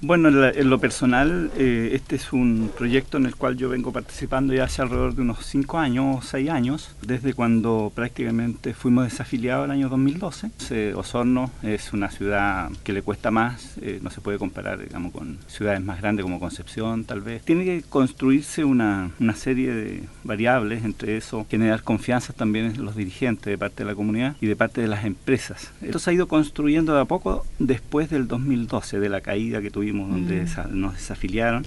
Bueno, en lo personal, este es un proyecto en el cual yo vengo participando ya hace alrededor de unos 5 años, 6 años, desde cuando prácticamente fuimos desafiliados el año 2012. Osorno es una ciudad que le cuesta más, no se puede comparar, digamos, con ciudades más grandes como Concepción, tal vez. Tiene que construirse una serie de variables, entre eso generar confianza también en los dirigentes de parte de la comunidad y de parte de las empresas. Esto se ha ido construyendo de a poco después del 2012, de la caída que tuvimos donde nos desafiliaron.